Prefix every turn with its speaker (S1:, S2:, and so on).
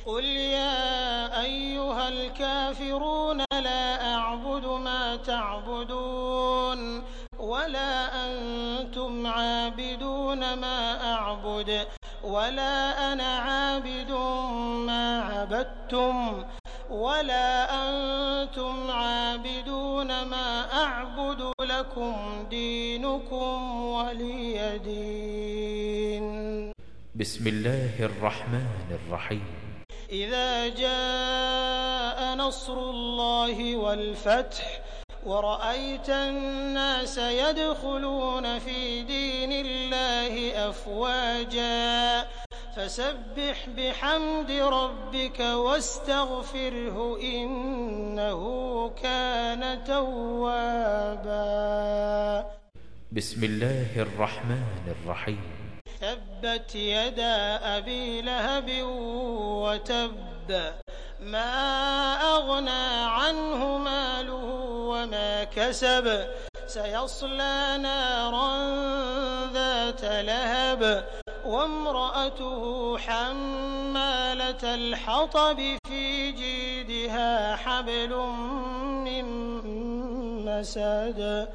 S1: قُلْ يَا أَيُّهَا الْكَافِرُونَ لَا أَعْبُدُ مَا تَعْبُدُونَ وَلَا أَنتُمْ عَابِدُونَ مَا أَعْبُدُ وَلَا أَنَا عَابِدٌ مَّا عَبَدتُّمْ وَلَا أَنتُمْ عَابِدُونَ مَا أَعْبُدُ لَكُمْ دِينُكُمْ وَلِيَ دِينِ.
S2: بسم الله الرحمن الرحيم.
S1: إِذَا جَاءَ نَصْرُ اللَّهِ وَالْفَتْحُ وَرَأَيْتَ النَّاسَ يَدْخُلُونَ فِي دِينِ اللَّهِ أَفْوَاجًا فَسَبِّحْ بِحَمْدِ رَبِّكَ وَاسْتَغْفِرْهُ ۚ إِنَّهُ كَانَ تَوَّابًا.
S2: بسم الله الرحمن الرحيم.
S1: تبت يدا أبي لهب وتب ما أغنى عنه ماله وما كسب سيصلى نارا ذات لهب وامرأته حمالة الحطب في جيدها حبل من مسد